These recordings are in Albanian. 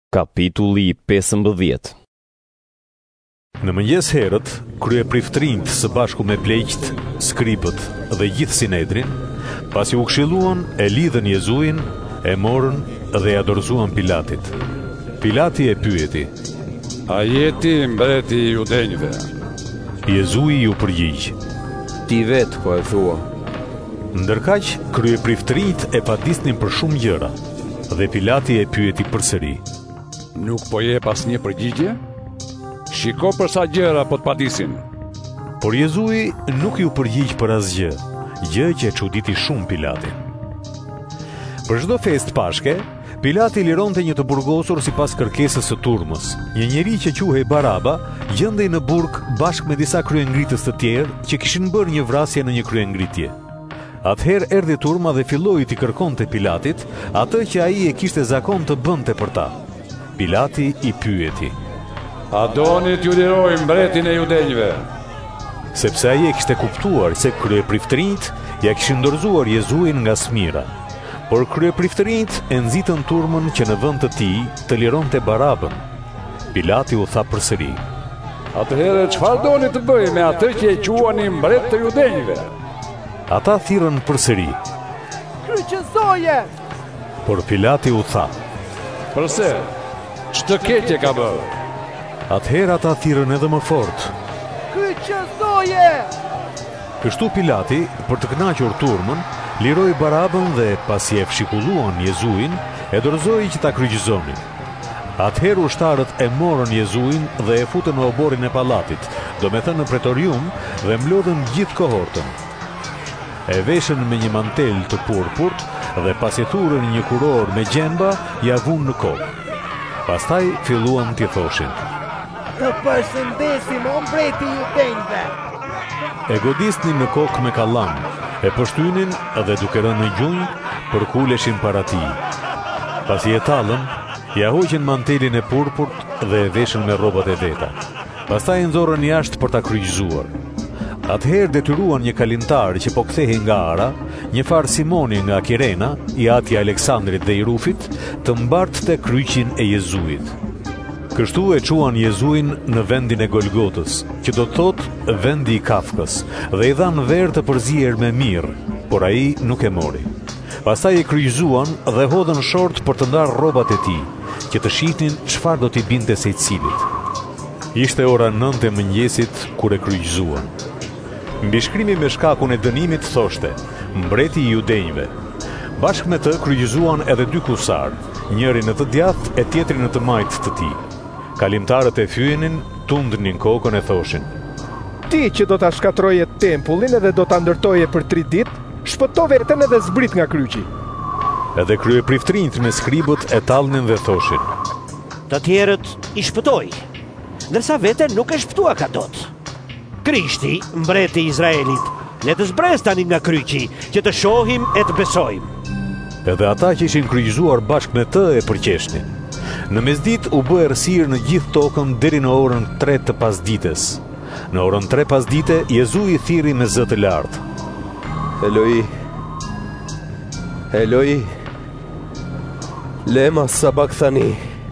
Kapitulli 15. Në mëngjes herët, kryepriftërinjtë së bashku me pleqt, skripët dhe gjithë Sinedrin, pasi u këshilluan, e lidhën Jezuin, e morën dhe ja dorëzuan Pilatit. Pilati e pyeti: "A jeti mbreti i judenjve?" Jezui ju përgjigj: "Ti vetë po e thua." Ndërkaq, kryepriftërinjtë e padisnin për shumë gjëra, dhe Pilati e pyeti përsëri: "Nuk po jep asnjë përgjigje? Shiko për sa gjëra po të padisin." Por Jezui nuk ju përgjigj për asgjë, gjë që e çuditi shumë Pilatin. Për çdo festë Pashke, Pilati lironte një të burgosur sipas kërkesës së turmës. Një njeri që quhej Baraba gjendej në burg bashkë me disa kryengritës të tjerë që kishin bërë një vrasje në një kryengritje. Atëherë erdhi turma dhe filloi t'i kërkonte Pilatit atë që ai e kishte zakon të bënte për ta. Pilati i pyeti: "A doni t'ju liroj mbretin e judenjve?" Sepse ai e kishte kuptuar se kryepriftërinjtë ja kishin dorëzuar Jezuin nga smira. Por kryepriftërinjtë e nxitën turmën që në vend të tij të lironte Barabën. Pilati u tha përsëri: "Atëherë çfarë doni të bëj me atë që e quani mbret të judenjve?" Ata thirrën përsëri: "Kryqëzoje!" Por Pilati u tha: "Përse? Ç'të keqe ka bërë?" Atëherë ata thirrën edhe më fort: "Kryqëzoje!" Kështu Pilati, për të kënaqur turmën, liroi Barabën dhe pasi e fshikulluan Jezuin, e dorëzoi që ta kryqëzonin. Atëherë ushtarët e morën Jezuin dhe e futën në oborrin e pallatit, domethënë në pretorium, dhe mlodhën gjithë kohortën. E veshën me një mantel të purpurt dhe pasi thurën një kuror me gjemba, ja vunë në kokë. Pastaj filluan t'i thoshin: "Të përshëndesim o mbreti i judenjve." E godisnin në kokë me kallam, e pështynin dhe duke rënë në gjunjë, përkuleshin para tij. Pasi e tallën, ja hoqën mantelin e purpurt dhe e veshën me rrobat e veta. Pastaj nxorrën jashtë për ta kryqëzuar. Atëherë detyruan një kalimtar që po kthehej nga Ara, një far Simoni nga Kirena, i ati Aleksandrit dhe i Rufit, të mbartte kryqin e Jezuit. Kështu e quan Jezuin në vendin e Golgotës, që do të thotë vendi i kafkës, dhe i dhan verë të përzier me mirë, por ai nuk e mori. Pastaj e kryqëzuan dhe hodhën short për të ndarë rrobat e tij, që të shihnin çfarë do t'i binte secilitit. Ishte ora 9 e mëngjesit kur e kryqëzuan. Mbi shkrimi me shkakun e dënimit thoshte: "Mbreti i judenjve." Bashkë me të kryqëzuan edhe dy kusar, njëri në të djathtë e tjetri në të majtë të tij. Kalimtarët e fyenin, tundnin kokën e thoshin: "Ti që do ta shkatroje tempullin edhe do ta ndërtoje për 3 ditë, shpëto veten edhe zbrit nga kryqi." Edhe kryepriftërinjtë me skribët e tallnin dhe thoshin: "Të tjerët i shpëtoi, ndërsa veten nuk e shpëtua ka dot. Krishti, mbreti i Izraelit, le të zbres tani nga kryqi, që të shohim e të besojmë." Edhe ata që ishin kryqëzuar bashkë me të e përqeshnin. Në mesditë u bë errësirë në gjithë tokën deri në orën 3 të pasdites. Në orën 3 pasdite, Jezui thirri me zë të lartë: "Eloi, Eloi, lema sabakthani."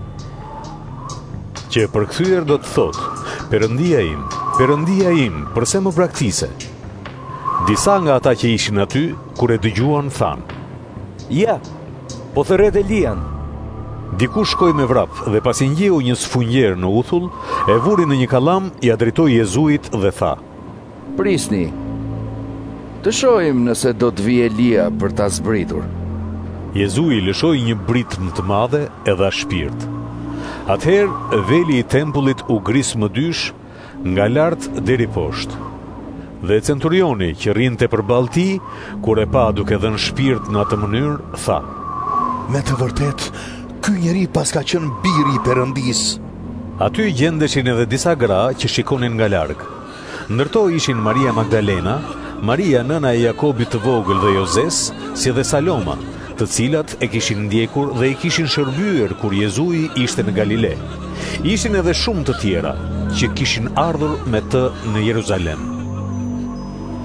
Që përkthyer do të thotë: Perëndia im, pse më braktisë? Disa nga ata që ishin aty, kur e dëgjuan, thanë: "Ja, po thërret Elian." Dikush shkoi me vrap dhe pasi ngjeu një sfunjer në uthull, e vuri në një kallam, ja drejtoi Jezuit dhe tha: "Prisni, të shohim nëse do të vijë Elia për ta zbritur." Jezui lëshoi një britmë të madhe e dha shpirt. Atëherë veli i tempullit u gris më dysh, nga lart deri poshtë. Dhe centurioni që rrinte përballë tij, kur e pa duke dhënë shpirt në atë mënyrë, tha: "Me të vërtet, ky njeri pas ka qenë biri i Perëndisë." Aty gjendeshin edhe disa gra që shikonin nga larg. Ndërto ishin Maria Magdalena, Maria nëna e Jakobit të vogël dhe Jozes, si dhe Saloma, të cilat e kishin ndjekur dhe i kishin shërbyer kur Jezui ishte në Galile. Ishin edhe shumë të tjera që kishin ardhur me të në Jeruzalem.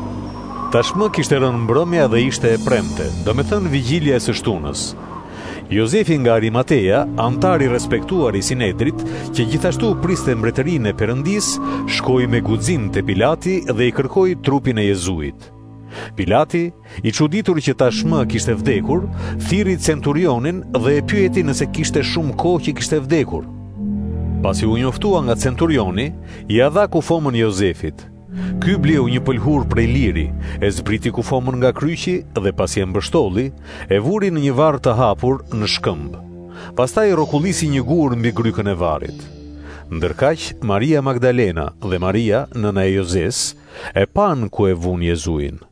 Tashmë kishte rënë mbrëmja dhe ishte e premte, do me thënë vigjilja e së shtunës. Jozefi nga Arimatea, antar i respektuar i Sinedrit, që gjithashtu priste mbretërinë e Perëndis, shkoi me guxim te Pilati dhe i kërkoi trupin e Jezuit. Pilati, i çuditur që tashmë kishte vdekur, thirri centurionin dhe e pyeti nëse kishte shumë kohë që kishte vdekur. Pasi u njoftua nga centurioni, ia dha kufomën Jozefit. Ky bleu një pëlhur prej liri, e zbriti kufomën nga kryqi dhe pasi e mbështolli, e vuri në një varr të hapur në shkëmb. Pastaj rrokullisi një gur mbi grykën e varrit. Ndërkaq, Maria Magdalena dhe Maria, nëna e Jozes, e pan ku e vun Jezuin.